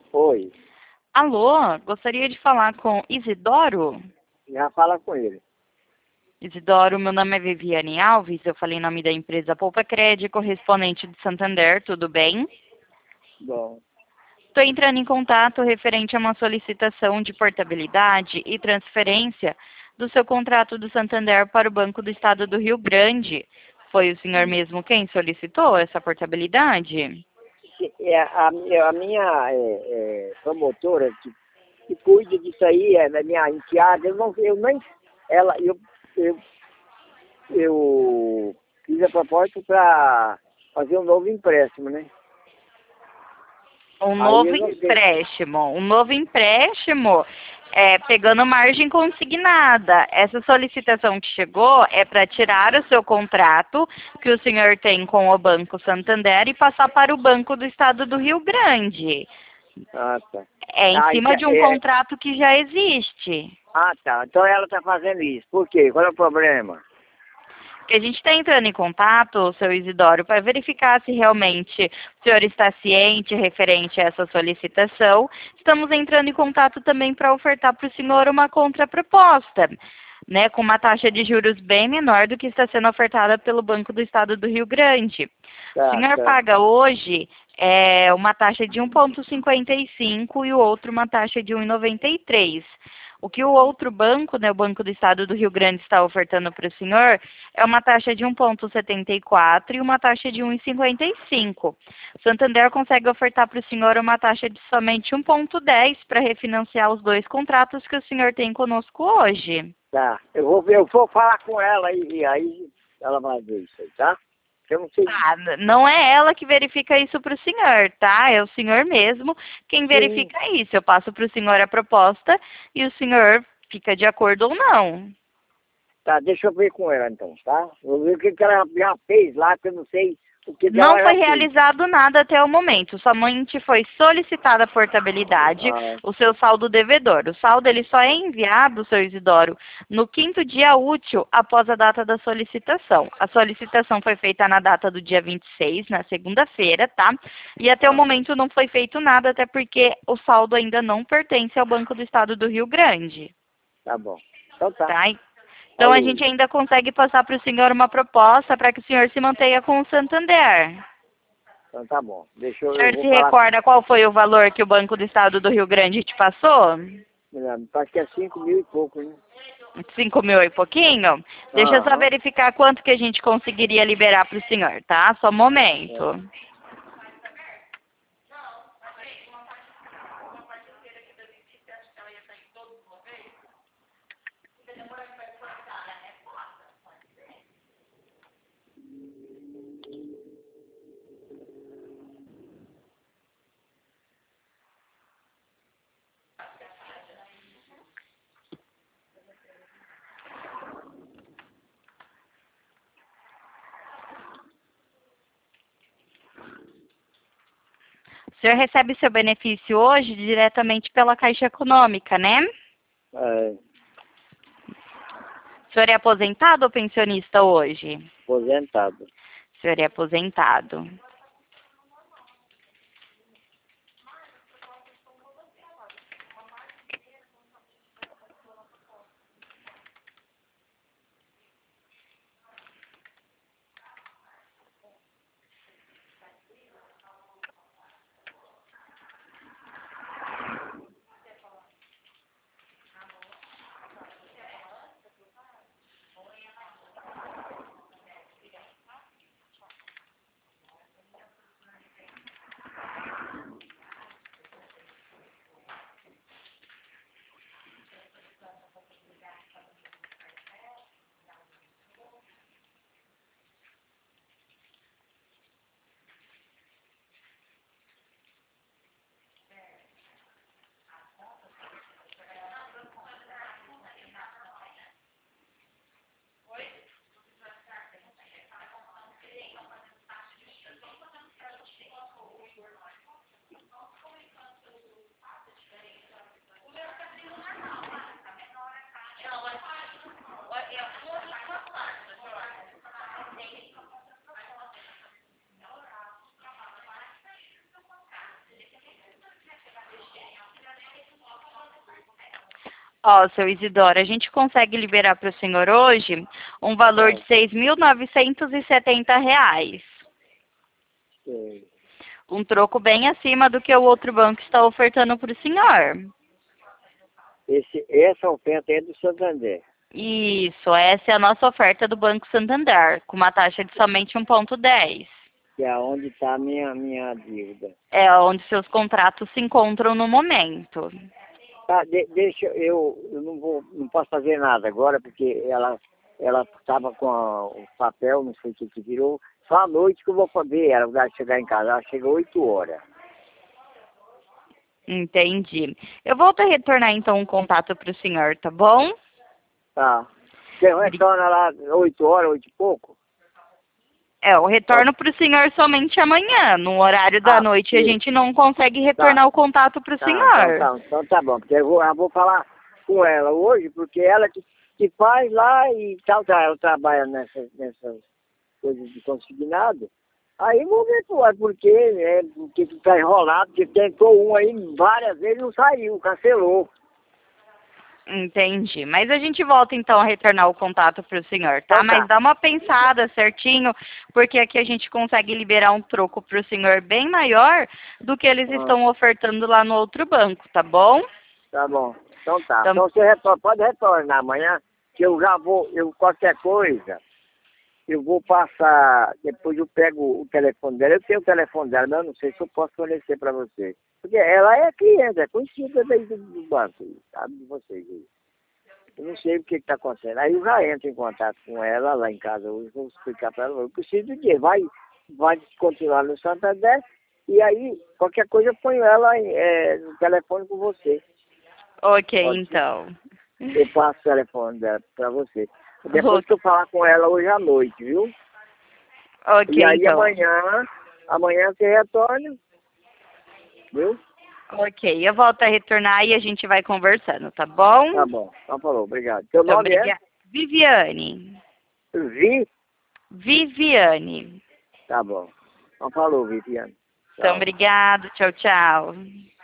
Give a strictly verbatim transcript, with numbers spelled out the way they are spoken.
Oi, Alô, gostaria de falar com Isidoro? já fala com ele. Isidoro, meu nome é Viviane Alves, eu falei em nome da empresa Poupa Crédito, correspondente de Santander, tudo bem? Bom, Estou entrando em contato referente a uma solicitação de portabilidade e transferência do seu contrato do Santander para o Banco do Estado do Rio Grande. Foi o senhor hum, mesmo quem solicitou essa portabilidade? que- é a, minha- a minha é, é, promotora que, que cuida disso aí, é da minha enteada, eu não, eu nem, ela, eu, eu, eu fiz a proposta para fazer um novo empréstimo, né? Um Aí novo eu não sei, empréstimo. Um novo empréstimo é, pegando margem consignada. Essa solicitação que chegou é para tirar o seu contrato que o senhor tem com o Banco Santander e passar para o Banco do Estado do Rio Grande. ah, tá. É em Ah, então, cima de um é, contrato que já existe. ah, tá, então ela está fazendo isso, por quê? Qual é o problema? Que a gente está entrando em contato, seu Isidoro, para verificar se realmente o senhor está ciente referente a essa solicitação. Estamos entrando em contato também para ofertar para o senhor uma contraproposta, né, com uma taxa de juros bem menor do que está sendo ofertada pelo Banco do Estado do Rio Grande. O Tá, senhor tá, paga hoje é, uma taxa de um vírgula cinquenta e cinco e o outro uma taxa de um vírgula noventa e três. O que o outro banco, né, o Banco do Estado do Rio Grande, está ofertando para o senhor é uma taxa de um vírgula setenta e quatro e uma taxa de um vírgula cinquenta e cinco. Santander consegue ofertar para o senhor uma taxa de somente um vírgula dez para refinanciar os dois contratos que o senhor tem conosco hoje. tá. Eu vou, ver- eu vou falar com ela aí, e aí ela vai ver isso aí, tá? Eu não sei. Ah, n- não é ela que verifica isso para o senhor, tá? É o senhor mesmo quem Sim. verifica isso. Eu passo para o senhor a proposta e o senhor fica de acordo ou não. Tá, deixa eu ver com ela então, tá? Vou ver o que, que ela já fez lá, que eu não sei o que que Não ela foi já fez. realizado nada até o momento. Somente foi solicitada a portabilidade, Ah, o seu saldo devedor. O saldo ele só é enviado, seu Isidoro, no quinto dia útil após a data da solicitação. A solicitação foi feita na data do dia vinte e seis, na segunda-feira, tá? E até o ah, momento não foi feito nada, até porque o saldo ainda não pertence ao Banco do Estado do Rio Grande, tá bom. Então tá. tá? Então a Falou. gente ainda consegue passar para o senhor uma proposta para que o senhor se mantenha com o Santander. Então tá bom. Deixa eu, O eu senhor vou se falar com recorda qual foi o valor que o Banco do Estado do Rio Grande te passou? ela. Acho que é cinco mil e pouco, hein? Cinco mil e pouquinho? Deixa eu só Aham. verificar quanto que a gente conseguiria liberar para o senhor, tá? Só um É. momento. O senhor recebe seu benefício hoje diretamente pela Caixa Econômica, né? É, O senhor é aposentado ou pensionista hoje? aposentado. O senhor é aposentado. Ó, seu Isidoro, a gente consegue liberar para o senhor hoje um valor de seis mil novecentos e setenta reais. Sei. Um troco bem acima do que o outro banco está ofertando para o senhor. Esse, essa oferta é do Santander. Isso, essa é a nossa oferta do Banco Santander, com uma taxa de somente um ponto dez. Que é onde está a minha, minha dívida. É onde seus contratos se encontram no momento. Tá, de, deixa eu, eu não vou, não posso fazer nada agora, porque ela ela estava com a, o papel, não sei o que que virou. Só à noite que eu vou poder, ela vai chegar em casa, ela chega oito horas. Entendi. Eu volto a retornar então um contato para o senhor, tá bom? Tá. Você retorna lá oito horas, oito e pouco? É, eu retorno para o senhor somente amanhã. No horário da Ah, noite a isso. gente não consegue retornar Tá. o contato para o Tá, senhor. então, tá, então tá bom, porque eu vou, eu vou falar com ela hoje, porque ela que, que faz lá e tal, tá, ela trabalha nessas, nessas coisas de consignado. Aí vou ver por, porque, é, porque tu tá enrolado, porque tentou um aí várias vezes e não saiu, cancelou. Entendi. Mas a gente volta então a retornar o contato para o senhor, tá? Então Mas tá, dá uma pensada certinho, porque aqui a gente consegue liberar um troco para o senhor bem maior do que eles ah, estão ofertando lá no outro banco, tá bom? tá bom. Então tá, Então, então você retorna, pode retornar amanhã, que eu já vou, eu qualquer coisa, eu vou passar, depois eu pego o telefone dela, eu tenho o telefone dela, mas eu não sei se eu posso fornecer para você. Porque ela é cliente, é conhecida daí do, do banco, sabe, de vocês aí. Eu não sei o que está acontecendo. Aí eu já entro em contato com ela lá em casa hoje, vou explicar para ela, eu preciso de dinheiro, vai, vai continuar no Santander, e aí qualquer coisa eu ponho ela em, é, no telefone com você. ok, Pode ser? então. Eu passo o telefone dela para você. Depois que eu falar com ela hoje à noite, viu? Ok, E aí então. amanhã, amanhã você retorna, viu? Ok, eu volto a retornar e a gente vai conversando, tá bom? Tá bom, então falou, obrigado. Teu Muito nome é? obrigada. Viviane. Vi? Viviane. Tá bom. Então falou, Viviane. Então, Tchau. obrigado. Tchau, tchau.